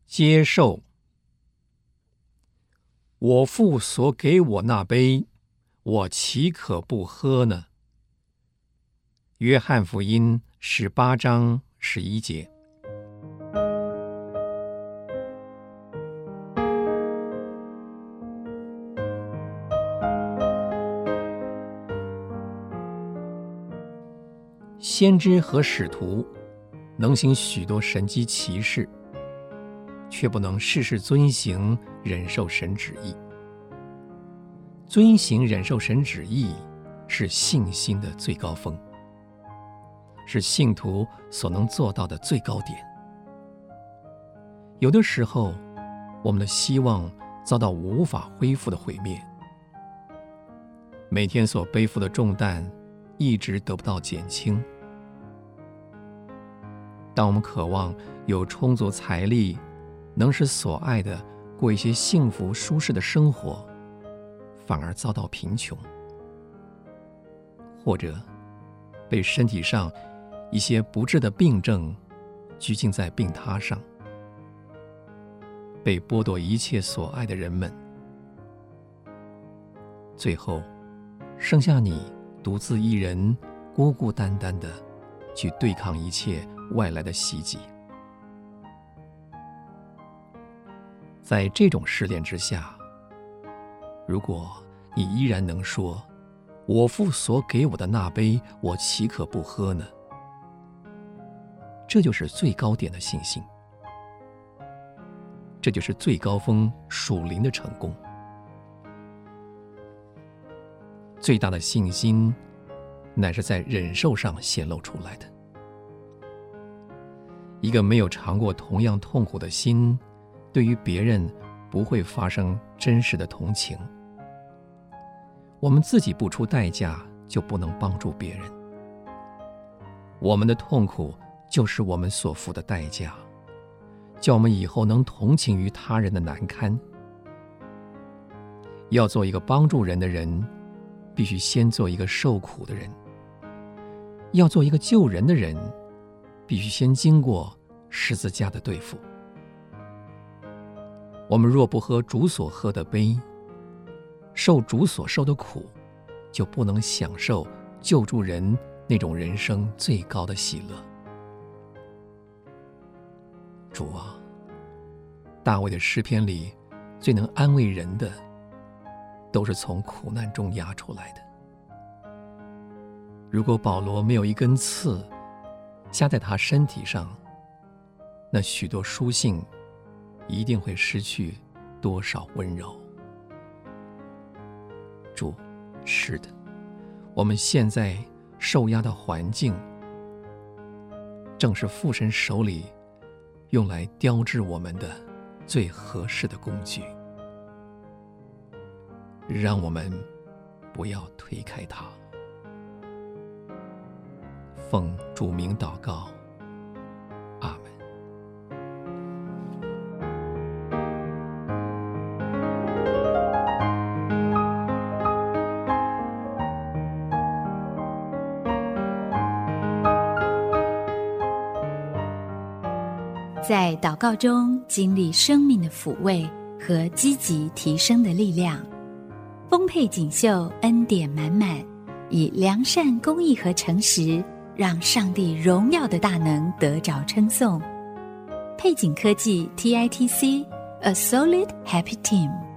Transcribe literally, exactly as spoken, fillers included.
接受。我父所给我那杯，我岂可不喝呢？约翰福音十八章十一节。先知和使徒能行许多神迹奇事，却不能事事遵行忍受神旨意。遵行忍受神旨意是信心的最高峰，是信徒所能做到的最高点。有的时候，我们的希望遭到无法恢复的毁灭，每天所背负的重担一直得不到减轻。当我们渴望有充足财力，能使所爱的过一些幸福舒适的生活，反而遭到贫穷，或者被身体上一些不治的病症拘禁在病榻上，被剥夺一切所爱的人们，最后剩下你独自一人孤孤单单的去对抗一切外来的袭击。在这种试炼之下，如果你依然能说，我父所给我的那杯，我岂可不喝呢？这就是最高点的信心，这就是最高峰属灵的成功。最大的信心乃是在忍受上显露出来的。一个没有尝过同样痛苦的心，对于别人不会发生真实的同情。我们自己不出代价，就不能帮助别人。我们的痛苦就是我们所付的代价，叫我们以后能同情于他人的难堪。要做一个帮助人的人，必须先做一个受苦的人。要做一个救人的人，必须先经过十字架的对付。我们若不喝主所喝的杯，受主所受的苦，就不能享受救助人那种人生最高的喜乐。主啊，大卫的诗篇里最能安慰人的，都是从苦难中压出来的。如果保罗没有一根刺加在他身体上，那许多书信一定会失去多少温柔。主，是的，我们现在受压的环境，正是父神手里用来雕制我们的最合适的工具。让我们不要推开它。奉主名祷告，阿们。 在祷告中经历生命的抚慰和积极提升的力量，丰沛锦绣，恩典满满，以良善、公义和诚实，让上帝荣耀的大能得着称颂。配景科技 T I T C A Solid Happy Team。